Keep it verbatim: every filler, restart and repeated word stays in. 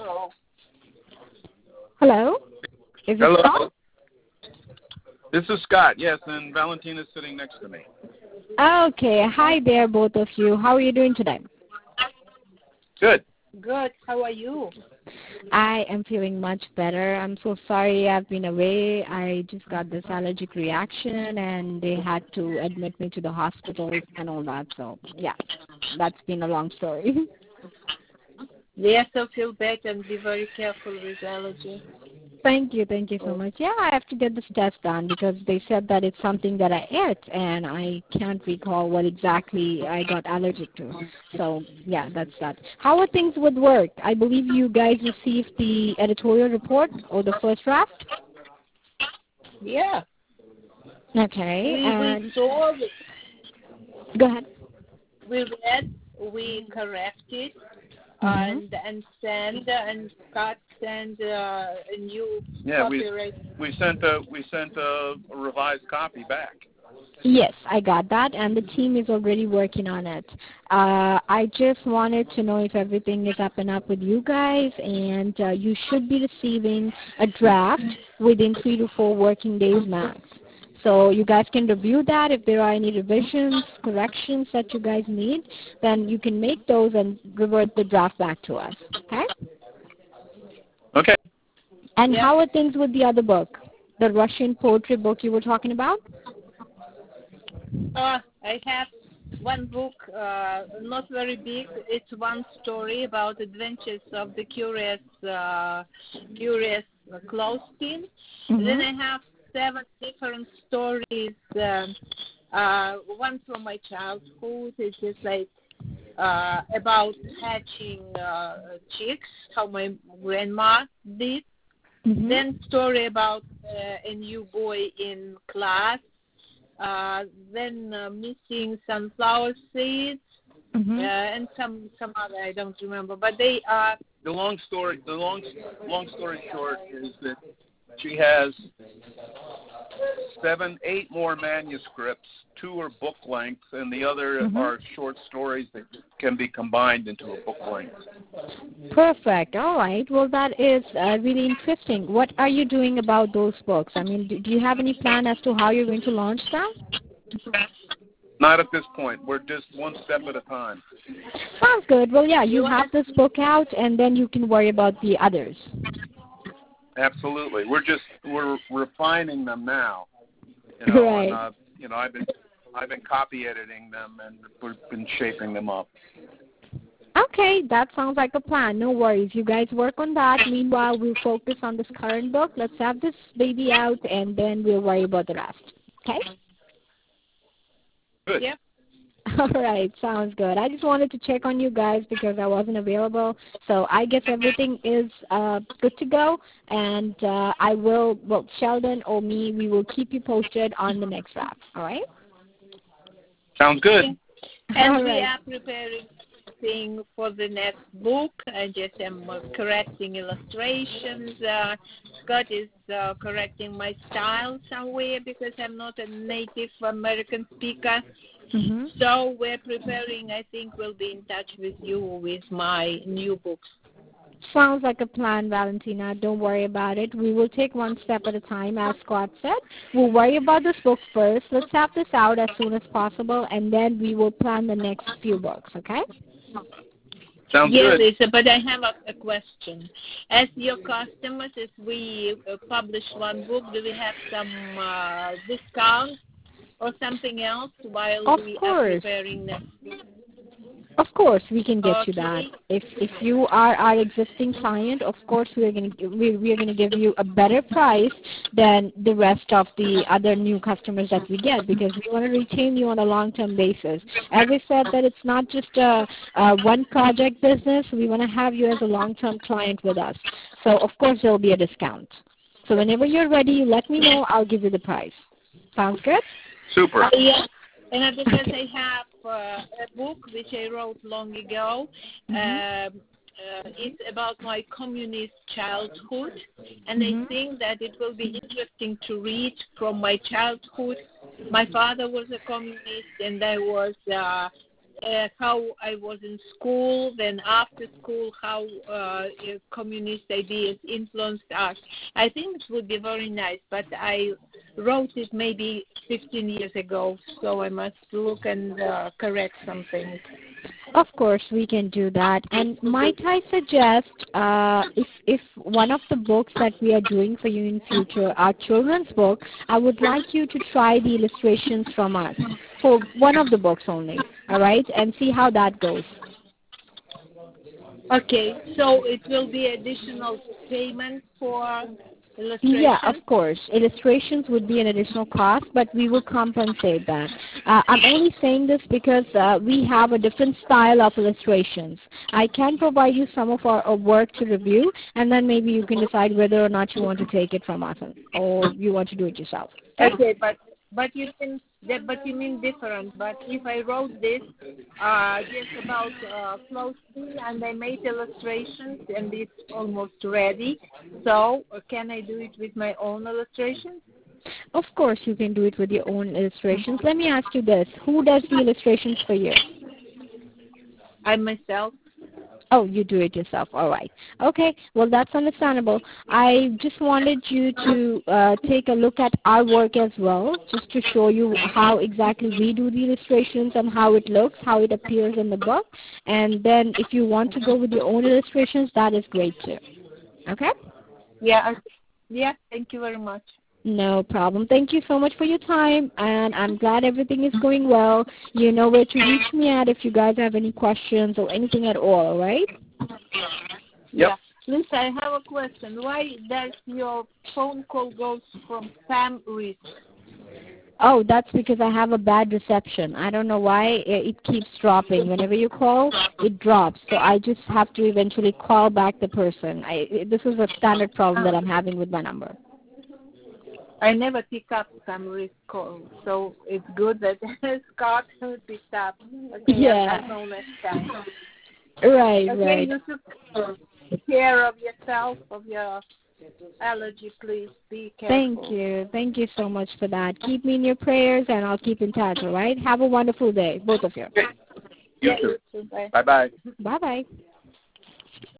Hello? Is it Hello. Scott? This is Scott, yes, and Valentina's sitting next to me. Okay. Hi there, both of you. How are you doing today? Good. Good. How are you? I am feeling much better. I'm so sorry I've been away. I just got this allergic reaction, and they had to admit me to the hospital and all that. So, yeah, that's been a long story. Yes, so feel better and be very careful with allergy. Thank you. Thank you so much. Yeah, I have to get this test done because they said that it's something that I ate, and I can't recall what exactly I got allergic to. So, yeah, that's that. How are things with work? I believe you guys received the editorial report or the first draft? Yeah. Okay. We, and we saw, Go ahead. we read, we corrected, Mm-hmm. and and send and Scott send uh, a new Yeah, we copyright. we sent a we sent a, a revised copy back. Yes, I got that, and the team is already working on it. Uh, I just wanted to know if everything is up and up with you guys, and uh, you should be receiving a draft within three to four working days max. So you guys can review that. If there are any revisions, corrections that you guys need, then you can make those and revert the draft back to us. Okay? Okay. And Yeah. how are things with the other book, the Russian poetry book you were talking about? Uh, I have one book, uh, not very big. It's one story about adventures of the curious, uh, curious clothespin. Mm-hmm. Then I have seven different stories. Um, uh, one from my childhood. It's just like uh, about hatching uh, chicks, how my grandma did. Mm-hmm. Then story about uh, a new boy in class. Uh, then uh, missing sunflower seeds, Mm-hmm. uh, and some some other I don't remember. But they are The long story the long long story short is that she has seven, eight more manuscripts. Two are book length, and the other Mm-hmm. are short stories that can be combined into a book length. Perfect. All right. Well, that is uh, really interesting. What are you doing about those books? I mean, do, do you have any plan as to how you're going to launch them? Not at this point. We're just one step at a time. Sounds good. Well, yeah, you have this book out, and then you can worry about the others. Absolutely. We're just we're refining them now. You know, Right. and, uh, you know, I've been I've been copy editing them, and we've been shaping them up. Okay, that sounds like a plan. No worries. You guys work on that. Meanwhile, we'll focus on this current book. Let's have this baby out, and then we'll worry about the rest. Okay? Good. Yep. All right, sounds good. I just wanted to check on you guys because I wasn't available. So I guess everything is uh, good to go, and uh, I will, well, Sheldon or me, we will keep you posted on the next wrap. All right? Sounds good. And All we right. are preparing thing for the next book. I just am uh, correcting illustrations. Uh, Scott is uh, correcting my style somewhere because I'm not a native American speaker. Mm-hmm. So we're preparing. I think we'll be in touch with you with my new books. Sounds like a plan, Valentina. Don't worry about it. We will take one step at a time, as Scott said. We'll worry about this book first. Let's have this out as soon as possible, and then we will plan the next few books, okay? Sounds yes, good. Lisa, but I have a, a question. As your customers, if we uh, publish one book, do we have some uh, discount or something else while Of we course. are preparing next book? Of course, we can get Okay. you that. If if you are our existing client, of course we are going to we we are going to give you a better price than the rest of the other new customers that we get because we want to retain you on a long-term basis. As I said, that it's not just a, a one project business. We want to have you as a long-term client with us. So of course there will be a discount. So whenever you're ready, let me know. I'll give you the price. Sounds good? Super. Uh, yeah. And uh, because I have uh, a book which I wrote long ago, Mm-hmm. um, uh, it's about my communist childhood, and Mm-hmm. I think that it will be interesting to read from my childhood. My father was a communist, and I was uh, uh, how I was in school, then after school, how uh, communist ideas influenced us. I think it would be very nice, but I wrote it maybe fifteen years ago, so I must look and uh, correct some things. Of course, we can do that. And might I suggest, uh, if if one of the books that we are doing for you in future are children's book, I would like you to try the illustrations from us for one of the books only, all right, and see how that goes. Okay, so it will be additional payment for illustrations? Yeah, of course. Illustrations would be an additional cost, but we will compensate that. Uh, I'm only saying this because uh, we have a different style of illustrations. I can provide you some of our, our work to review, and then maybe you can decide whether or not you want to take it from us or you want to do it yourself. Okay, okay but but you can that, but you mean different. But if I wrote this uh, just about uh, clothing and I made illustrations and it's almost ready, so uh, can I do it with my own illustrations? Of course, you can do it with your own illustrations. Let me ask you this: who does the illustrations for you? I myself. Oh, you do it yourself. All right. Okay. Well, that's understandable. I just wanted you to uh, take a look at our work as well, just to show you how exactly we do the illustrations and how it looks, how it appears in the book. And then if you want to go with your own illustrations, that is great too. Okay? Yeah. Yeah. Thank you very much. No problem. Thank you so much for your time, and I'm glad everything is going well. You know where to reach me at if you guys have any questions or anything at all, right? Yep. Yeah. Lisa, I have a question. Why does your phone call goes from spam risk? Oh, that's because I have a bad reception. I don't know why it, it keeps dropping. Whenever you call, it drops. So I just have to eventually call back the person. I, this is a standard problem that I'm having with my number. I never pick up some risk call, so it's good that Scott picked up. Okay, yeah. I'll know next time. Right, okay, right. you took care of yourself, of your allergy, please. Be careful. Thank you. Thank you so much for that. Keep me in your prayers, and I'll keep in touch, all right? Have a wonderful day, both of you. You too. Bye. Bye-bye. Bye-bye.